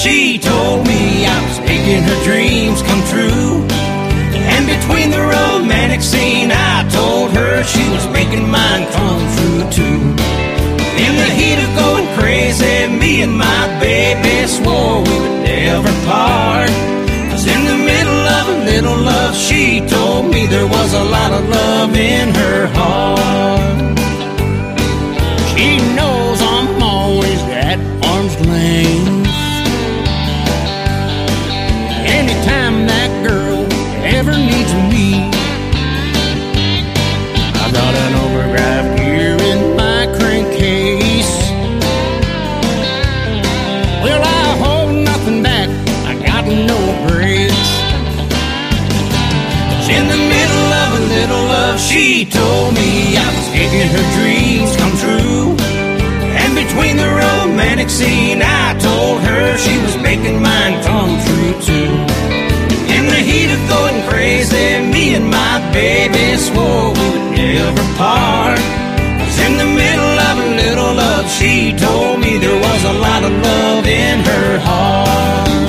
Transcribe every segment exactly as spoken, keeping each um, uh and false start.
she told me I was making her dreams come true. And between the romantic scene, I told her she was making mine come true too. In the heat of going crazy, me and my baby swore we would never part. 'Cause in the middle of a little love, she told me there was a lot of love in her heart. She knows I'm always at arm's length. Anytime that girl ever needs me, I got an overdrive gear in my crankcase. Well, I hold nothing back, I got no brakes. 'Cause in the middle of a little love, she told me I was making her dreams come true. And between the romantic scene, I told her she was making mine come true too. In the heat of going crazy, me and my baby swore we would never part. 'Cause in the middle of a little love, she told me there was a lot of love in her heart.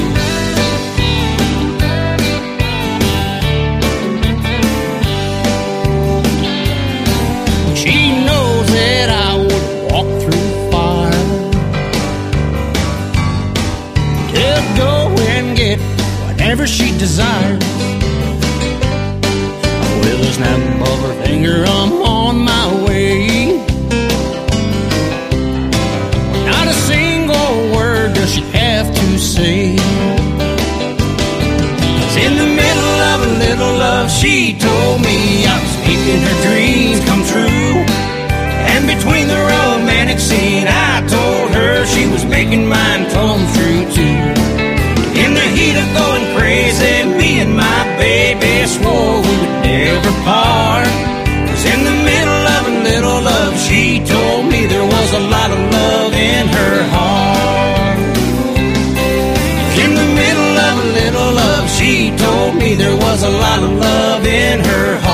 She knows that I would walk through fire to go and get whatever she desired. With a snap of her finger, I'm on my way. Not a single word does she have to say. 'Cause in the middle of a little love, she told me I was making her dreams come true. And between the romantic scene, I told her she was making mine come true too. In the heat of going crazy, me and my baby swore we would never part. 'Cause in the middle of a little love, she told me there was a lot of love in her heart. In the middle of a little love, she told me there was a lot of love in her heart.